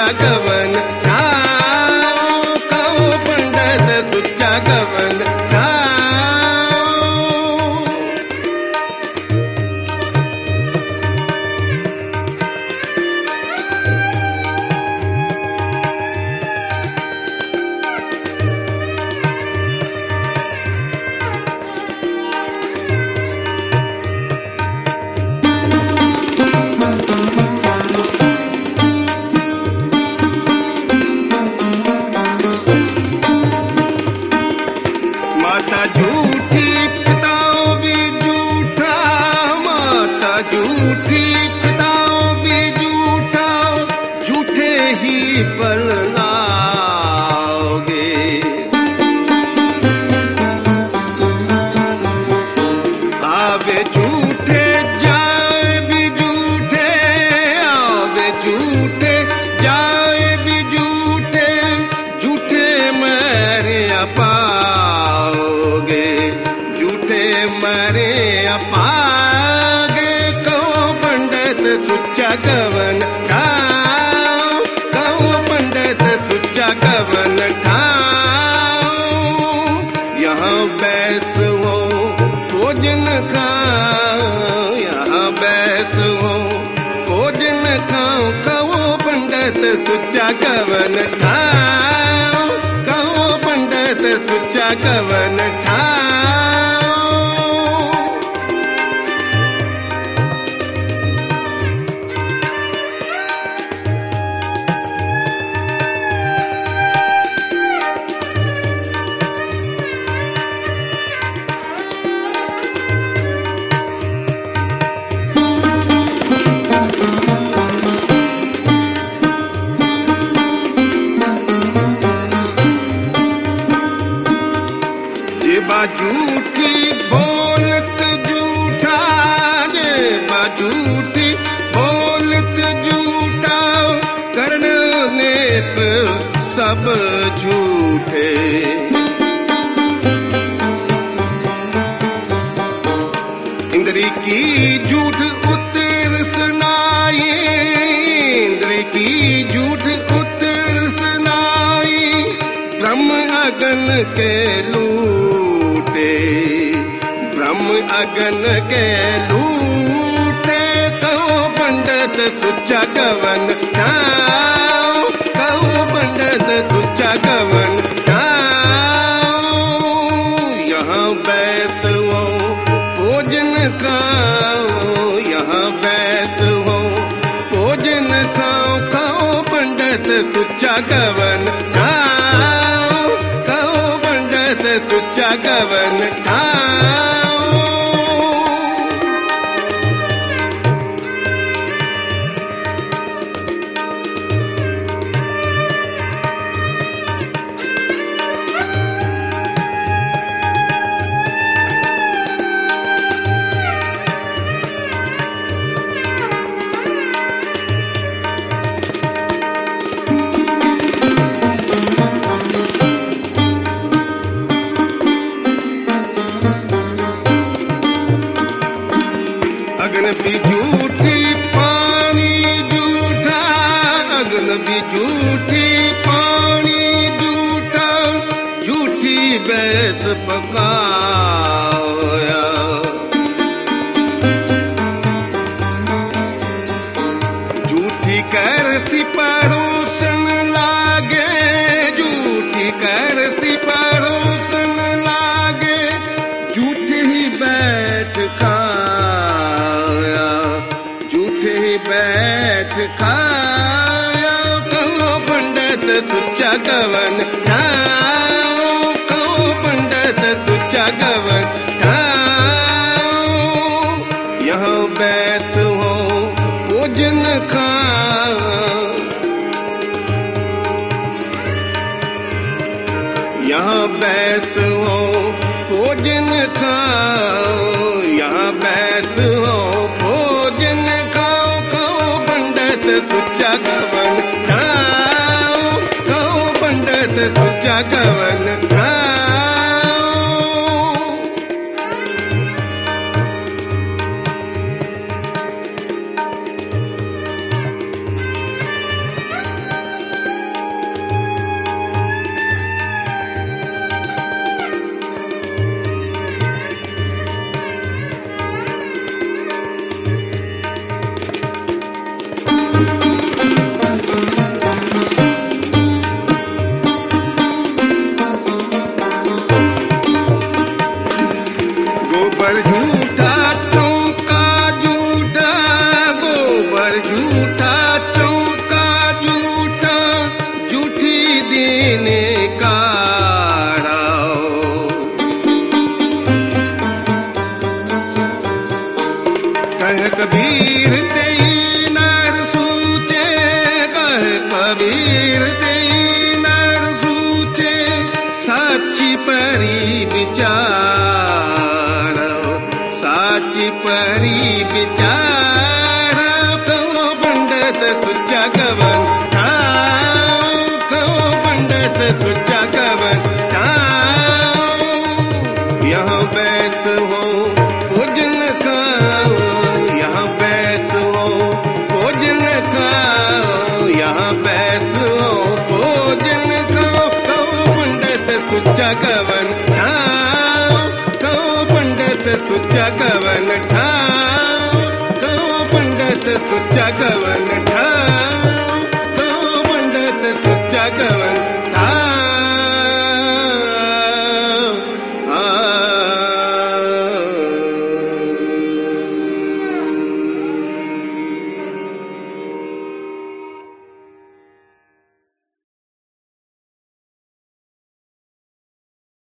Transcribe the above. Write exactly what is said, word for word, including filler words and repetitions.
सुच्चा गवन खाओ, खाओ पंडित सुच्चा गवन खाओ। माता झूठी पिताओं भी झूठा, माता झूठी पिताओं भी झूठा, झूठे ही फल लाओगे। आवे झूठे जाए भी झूठे, आवे झूठे जाए भी झूठे, झूठे मरे अपा मरे अपागे। कहो पंडित सुच्चा गवन खाओ, कहो पंडित सुच्चा गवन खाओ। यहाँ बैस हो भोजन खाओ, यहाँ बैस हो भोजन खाओ, कहो पंडित सुच्चा गवन खाओ, कहो पंडित सुच्चा गवन खाओ। झूठी बोलत झूठा, जेबा झूठी बोलत झूठा, कर्ण नेत्र सब झूठे। इंद्री की झूठ उत्तर सुनाई, इंद्री की झूठ उत्तर सुनाई, ब्रह्म अगन के लूटे, ब्रह्म अगन के लूटे। कहो पंडित सुच्चा गवन खाओ, कहो पंडित सुच्चा गवन खाओ। यहाँ बैस हो भोजन खाओ, यहाँ बैस हो भोजन खाओ, कहो पंडित सुच्चा गवन खाओ, कहो पंडित सुच्चा गवन खाओ। अगन भी झूठी पानी झूठा, अगन भी झूठी पानी झूठा, झूठी बैस पकाया। झूठी करसी परोसन लागे, झूठी करसी परोसन लागे, झूठे ही बैठ खा, बैठ खाया। कहो पंडित सुच्चा गवन खाओ, कहो पंडित सुच्चा गवन खाओ। यहाँ बैस हो भोजन खाओ, यहाँ बैस हो भोजन खाओ, यहाँ बैस हो भोजन खाओ। सुच्चा गवन खाओ, कहो पंडित सुच्चा गवन खाओ। सुच्चा कवन खाओ, खाओ पंडित सुच्चा कवन खाओ। यहाँ बैस हो भोजन खाओ, यहाँ बैस हो भोजन खाओ, यहाँ बैस हो भोजन खाओ। खाओ पंडित सुच्चा कवन खाओ, खाओ पंडित सुच्चा कवन